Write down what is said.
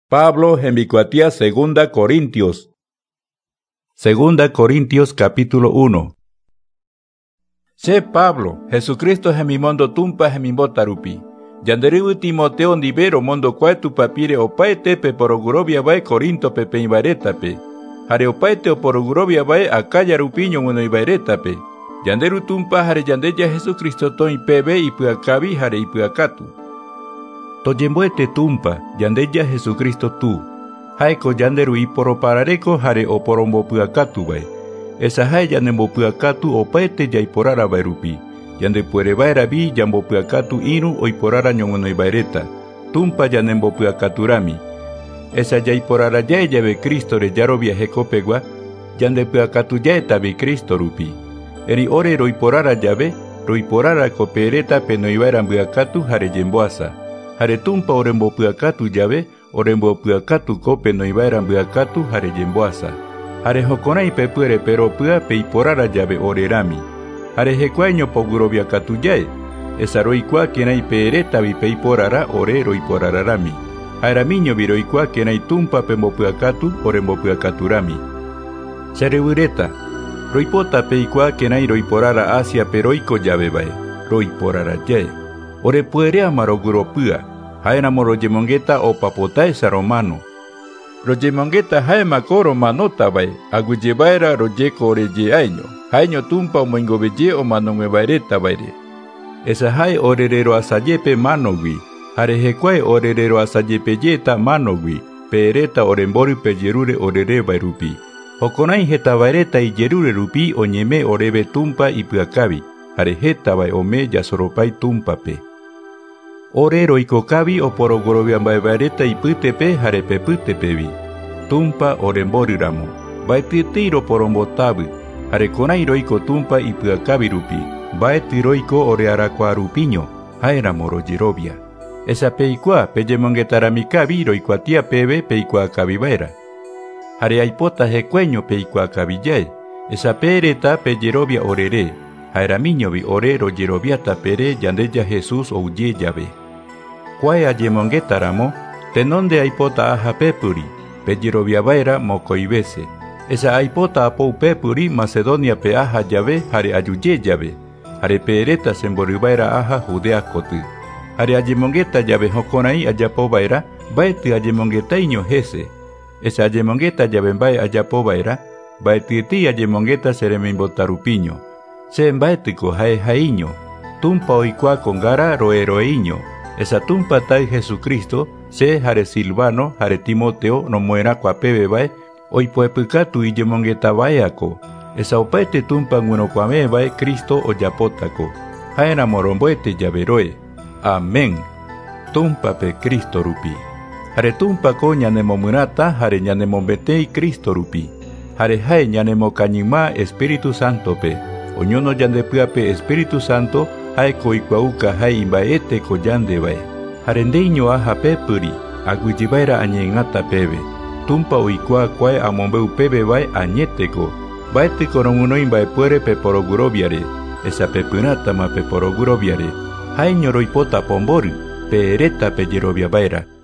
Pablo hembicuatia Segunda Corintios capítulo 1. Se Pablo, Jesucristo hemimondo tumpa hemimbotarupi. Yanderiu Timoteo nivero mondo cuatu papire opaete pe porogurovia vae Corinto pe peinvaretape. Hare opaete oporogurovia vae acaya rupiño uno ivaretape. Yanderu tumpa hare yandeya Jesucristo to ipebe ipuacabi hare ipuacatu. Toyembuete tumpa, yandeya Jesucristo tu. Haiko yanderu iporoparareko hare oporombopuacatu vae. Esa hae yanembopuacatu opaete yaiporara vairupi. Yande puere vaera vi yambopuacatu inu oiporara ñongono ivaereta. Tumpa yanembopuacaturami. Esa yaiporara yae llave Cristo re yarobia hecopegua. Yande puacatu yae tabi Cristo rupi. Eri ore roiporara llave, roiporara copereta penoivaera mbuacatu hare yemboasa. Hare tumpa orembopuacatu llave, orembopuacatu cope noivaera mbuacatu hare yemboasa. Hare joconai pe puere pero pua peiporara llave orerami. Hare hecuaño poguroviacatu yae. Esa roicua kenai pereta vi peiporara ore roiporararami. Haeramiño viroicua kenai tumpa pembopuacatu orembopuacaturami. Sereureta. Roipota peicua kenai roiporara asia peroico llave vae. Roiporara yae. Ore puerea maroguropua. Haenamo royemongeta o papotaesa romano. Royemongeta haema coro manota vae. Aguyevaera royeco oreyeaño. Haeño tumpa omoingobeye o manonguevaereta vaere. Esa hae orerero asayepe manogui. Hare hecuae orerero asayepeyeta manogui. Pereta orembori peyerure orere vairupi. Hokonai heta vaereta y yerure rupi oñeme orebe tumpa y puacabi. Hare heta vae ome yasoropai tumpape. Orero ikokabi o porogorovian vaereta y putepe hare peputepevi. Tumpa oremboriramo. Vaetitiro porombotabi. Hare konairo iko tumpa y puacabi rupi. Vaetiroiko orearacuarupiño. Haeramo royerovia. Esa peicua peyemongetaramicabi roicuatia pebe peicua cabivaera. Hare aipota hecueño peicua cabillae. Esa pereta peyerovia orere. Haeramiño vi orero yeroviata pere yandeya Jesús ou ye llave. Quae ayemongetaramo, tenonde aipota aja pepuri, peyerovia vaera mocoibese. Esa aipota apou pepuri Macedonia pe aja llave hare ayuye llave. Hare pereta semborivaera aja judea cotu. Hare ayemongeta llave hoconai ayapo vaera, baeti ayemongetaiño jese. Esa ayemongeta llave vae ayapo vaera, baetiti ayemongeta seremimbotarupiño. Se embaetico hae jaiño, tumpa oicua congara roeroeiño. Esa tumpa tai Jesucristo, se hare Silvano, hare Timoteo, no muera cuapebe vae, oipuepicatu y yemongeta vaeaco. Esa opaete tumpa ngueno cuame vae Cristo o yapotaco. Haena moromboete yaveroe. Amén. Tumpa pe Cristo rupi. Hare tumpa ko ñanemomurata, hare ñanemombetei Cristo rupi. Hare hae ñanemo cañima Espíritu Santo pe. Oñono yandepuape Espíritu Santo, hae coicuauca hae imbaete coyande vae. Harendeiño aja pepuri, aguyivaera añengata pebe. Tumpa oicua quae amombeu pebe vae añeteco. Vaete coromuno imbae puere peporoguroviare. Esa pepunata ma peporoguroviare. Hae ñoroipota pombori, pereta peyerovia vaera.